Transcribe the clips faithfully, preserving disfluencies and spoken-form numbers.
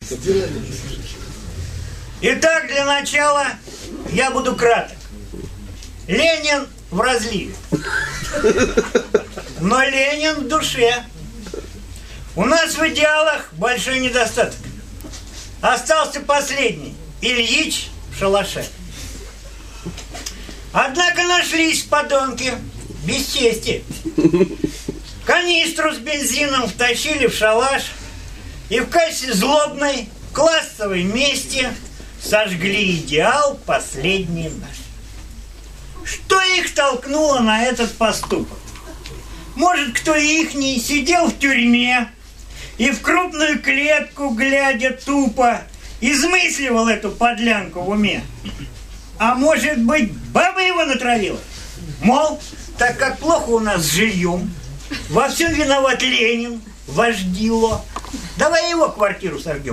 Итак, для начала я буду краток. Ленин в разливе. Но Ленин в душе. У нас в идеалах большой недостаток. Остался последний. Ильич в шалаше. Однако нашлись подонки без чести. Канистру с бензином втащили в шалаш и в качестве злобной классовой мести сожгли идеал последний наш. Что их толкнуло на этот поступок? Может, кто ихний сидел в тюрьме и в крупную клетку, глядя тупо, измысливал эту подлянку в уме? А может быть, баба его натравила? Мол, так как плохо у нас с жильем, во всем виноват Ленин, вождило. Давай его квартиру сожгем.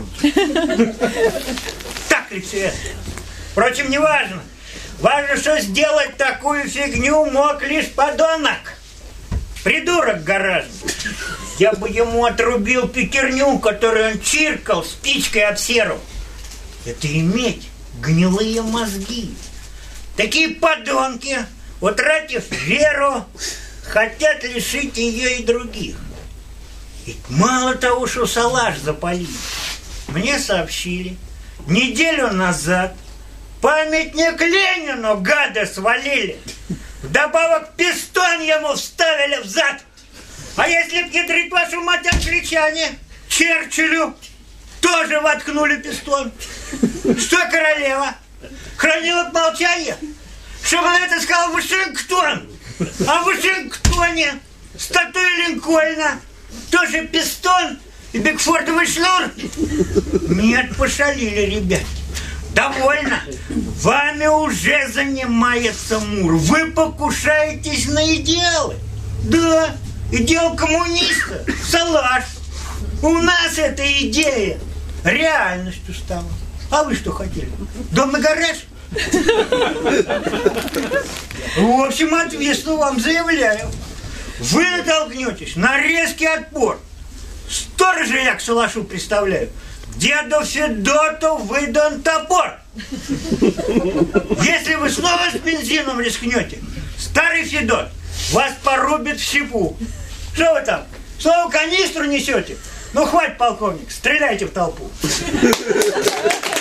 Так ли все это? Впрочем, не важно. Важно, что сделать такую фигню мог лишь подонок. Придурок гаражный. Я бы ему отрубил пятерню, которую он чиркал спичкой об серу. Это иметь гнилые мозги. Такие подонки, утратив веру, хотят лишить ее и других. Ведь мало того, что шалаш запалили, мне сообщили, неделю назад памятник Ленину гады свалили. Вдобавок пистон ему вставили в зад. А если б ядрить вашу мать англичане, Черчиллю тоже воткнули пистон. Что королева? Хранила б молчание? Чтобы на это сказал Вашингтон. А в Вашингтоне статуя Линкольна тоже пистон и бигфордовый шнур? Нет, пошалили, ребят. Довольно. Вами уже занимается Мур. Вы покушаетесь на идеалы. Да, идеал коммуниста. Салаш. У нас эта идея реальностью стала. А вы что хотели? Дом на гараж? В общем, ответственно вам заявляю. Вы натолкнетесь на резкий отпор. Сторожа я к шалашу представляю. Деду Федоту выдан топор. Если вы снова с бензином рискнете, старый Федот вас порубит в щепу. Что вы там? Снова канистру несете? Ну, хватит, полковник, стреляйте в толпу.